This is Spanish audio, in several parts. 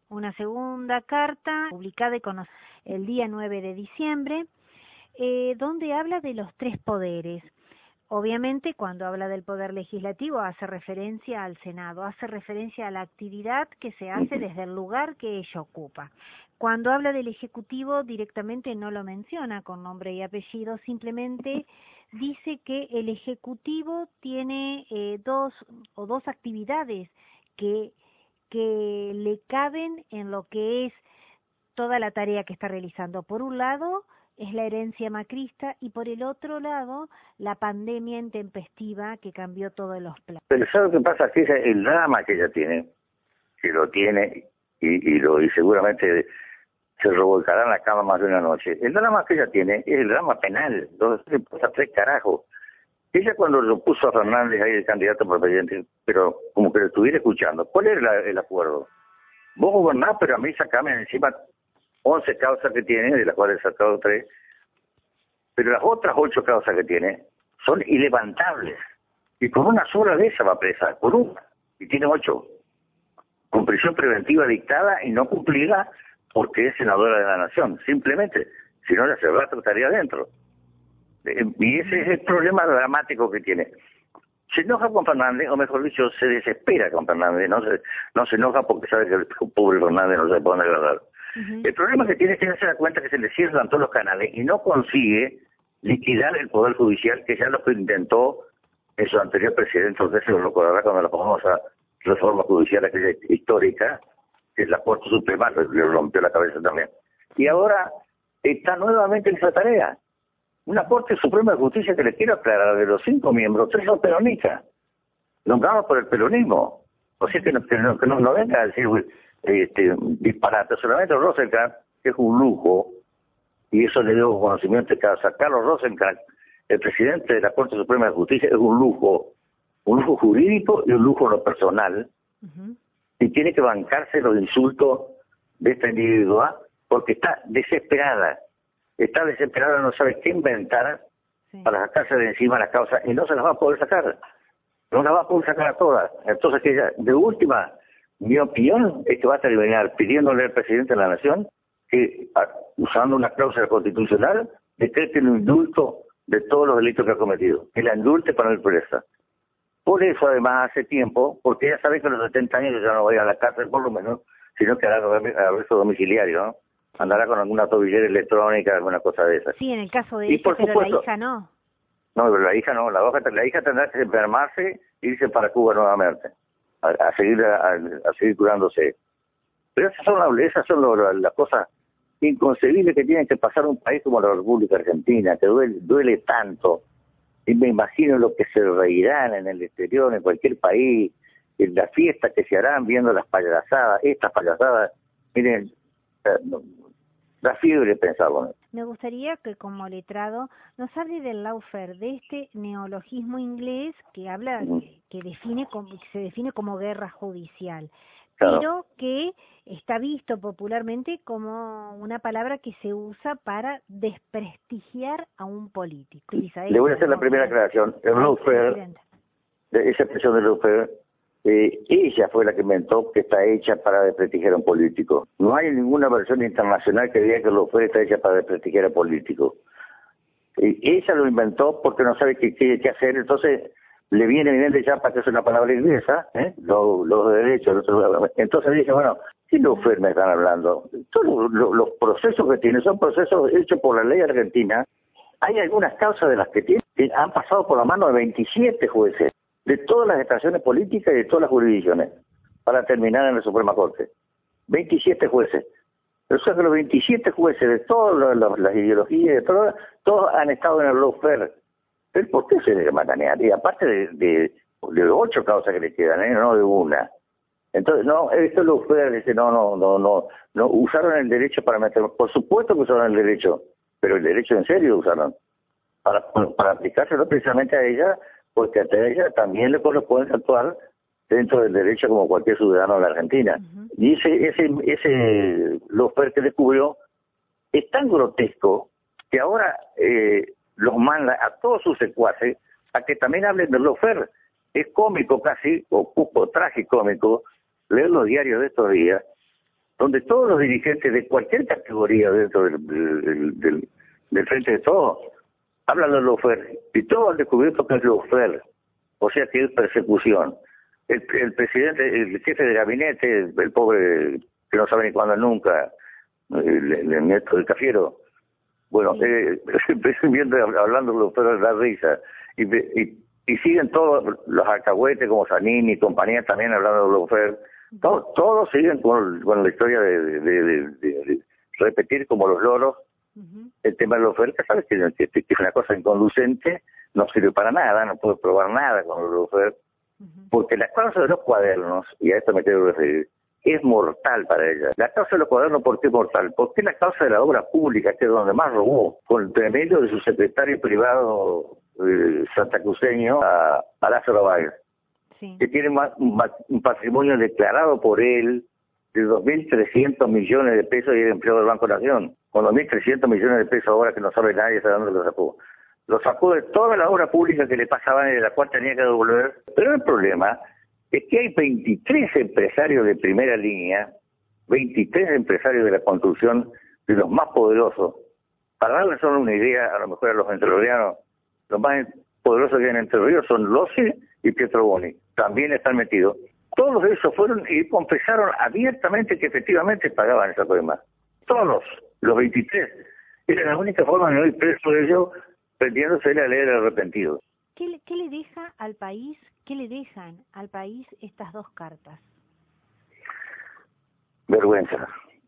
una segunda carta publicada el día 9 de diciembre, donde habla de los tres poderes. Obviamente, cuando habla del poder legislativo, hace referencia al Senado, hace referencia a la actividad que se hace desde el lugar que ella ocupa. Cuando habla del Ejecutivo, directamente no lo menciona con nombre y apellido, simplemente dice que el Ejecutivo tiene dos actividades que le caben en lo que es toda la tarea que está realizando. Por un lado, es la herencia macrista, y por el otro lado, la pandemia intempestiva que cambió todos los planes. Pero ¿sabes lo que pasa? Que el drama que ella tiene, que lo tiene, y seguramente se revolcará en la cama más de una noche. El drama que ella tiene es el drama penal, donde se pasa tres carajos. Ella cuando lo puso a Fernández ahí el candidato por presidente, pero como que lo estuviera escuchando, ¿cuál era el acuerdo? Vos gobernás, pero a mí sacame encima 11 causas que tiene, de las cuales he sacado 3, pero las otras 8 causas que tiene son ilevantables. Y por una sola de esas va presa, por una, y tiene 8. Con prisión preventiva dictada y no cumplida porque es senadora de la Nación. Simplemente, si no, la cerrada estaría adentro. Y ese es el problema dramático que tiene. Se enoja con Fernández, o mejor dicho, se desespera con Fernández, no se enoja porque sabe que el pobre Fernández no se puede agradar. El problema que tiene es que se da cuenta que se le cierran todos los canales y no consigue liquidar el Poder Judicial, que ya lo intentó en su anterior presidente, entonces se lo recordará cuando la famosa reforma judicial aquella histórica, que es la Corte Suprema, le rompió la cabeza también. Y ahora está nuevamente en esa tarea. Una Corte Suprema de Justicia que le quiero aclarar, de los 5 miembros, 3 son peronistas, nombrados por el peronismo. O sea que no venga a decir disparate. Solamente Rosenkrantz, que es un lujo, y eso le dio conocimiento de casa. Carlos Rosenkrantz, el presidente de la Corte Suprema de Justicia, es un lujo jurídico y un lujo en lo personal, y tiene que bancarse los insultos de esta individua porque está desesperada, no sabe qué inventar para sacarse de encima las causas, y no se las va a poder sacar, a todas. Entonces, que ella, de última, mi opinión es que va a terminar pidiéndole al presidente de la Nación que, usando una cláusula constitucional, decrete un indulto de todos los delitos que ha cometido, que la indulte para ir presa. Por eso, además, hace tiempo, porque ella sabe que a los 70 años ya no va a ir a la cárcel, por lo menos, sino que hará arresto domiciliario, ¿no? Andará con alguna tobillera electrónica, alguna cosa de esas. Sí, en el caso de ella, pero supuesto, la hija no. No, pero la hija no. La hija tendrá que enfermarse e irse para Cuba nuevamente, a seguir curándose. Pero esas son las cosas inconcebibles que tiene que pasar un país como la República Argentina, que duele tanto. Y me imagino lo que se reirán en el exterior, en cualquier país, en las fiestas que se harán viendo estas payasadas. Miren, la fiebre pensaba. Me gustaría que como letrado nos hable del lawfare, de este neologismo inglés que habla, que se define como guerra judicial, claro, pero que está visto popularmente como una palabra que se usa para desprestigiar a un político. Le voy a hacer la primera aclaración. El lawfare, esa expresión de lawfare, ella fue la que inventó que está hecha para desprestigiar a un político. No hay ninguna versión internacional que diga que el lawfare está hecha para desprestigiar a políticos. Ella lo inventó porque no sabe qué hacer, entonces le viene de chapa, que es una palabra inglesa, los derechos. Entonces dije, bueno, ¿qué lawfare me están hablando? Todos los procesos que tiene son procesos hechos por la ley argentina. Hay algunas causas de las que tiene que han pasado por la mano de 27 jueces, de todas las estaciones políticas y de todas las jurisdicciones, para terminar en la Suprema Corte. 27 jueces. O sea que los 27 jueces de todas las ideologías, todos han estado en el lawfare. ¿Pero por qué se le matanean? Y aparte de 8 causas que le quedan, no de una. Entonces, no, esto lo fue, dice, no, usaron el derecho para meter, por supuesto que usaron el derecho, pero el derecho en serio usaron, para aplicárselo precisamente a ella, porque a ella también le corresponde actuar dentro del derecho como cualquier ciudadano de la Argentina. Y ese lawfare que descubrió es tan grotesco que ahora los manda a todos sus secuaces a que también hablen del lawfare. Es cómico casi, o tragicómico, leer los diarios de estos días donde todos los dirigentes de cualquier categoría dentro del Frente de Todos hablan de lawfare, y todos han descubierto que es lawfare, o sea que es persecución. El presidente, el jefe de gabinete, el pobre que no sabe ni cuándo nunca, el nieto del Cafiero, bueno, viendo hablando de lawfare da risa, y siguen todos los alcahuetes como Zanini y compañía también hablando de lawfare. Todos siguen con la historia de repetir como los loros el tema de lawfare, que sabes que es una cosa inconducente, no sirve para nada, no puedo probar nada con los lawfare, porque la causa de los cuadernos, y a esto me quiero referir, es mortal para ella. La causa de los cuadernos, ¿por qué es mortal? Porque es la causa de la obra pública, que es donde más robó, con el tremendo de su secretario privado santacruceño a Lázaro Báez, que tiene un patrimonio declarado por él de 2.300 millones de pesos y el empleado del Banco Nación. Con 2.300 millones de pesos ahora que no sabe nadie de dónde lo sacó. Lo sacó de toda la obra pública que le pasaban y de la cual tenía que devolver. Pero el problema es que hay 23 empresarios de primera línea, 23 empresarios de la construcción, de los más poderosos. Para darles solo una idea, a lo mejor a los entrerrianos, los más poderosos que hay en Entre Ríos son Lossi y Pietro Boni. También están metidos. Todos esos fueron y confesaron abiertamente que efectivamente pagaban esa coima. Todos, los 23. Era la única forma de no ir preso de ellos, prendiéndose la ley del arrepentido. ¿Qué le deja al país, qué le dejan al país estas dos cartas? Vergüenza.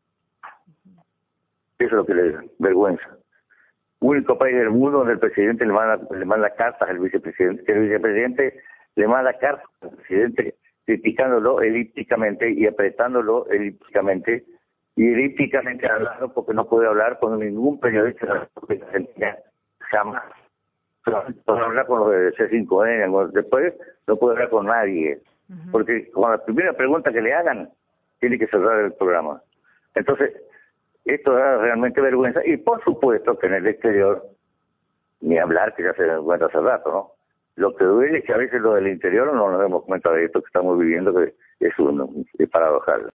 Eso es lo que le dejan, vergüenza. Único país del mundo donde el presidente le manda cartas al vicepresidente, que el vicepresidente le manda cartas al presidente criticándolo elípticamente y apretándolo elípticamente y elípticamente hablando porque no puede hablar con ningún periodista de la República Argentina jamás. Puede hablar con los de C5N, después no puede hablar con nadie, porque con la primera pregunta que le hagan tiene que cerrar el programa. Entonces, esto da realmente vergüenza, y por supuesto que en el exterior, ni hablar, que ya se dan cuenta hace rato, ¿no? Lo que duele es que a veces lo del interior no nos damos cuenta de esto que estamos viviendo, que es paradojal.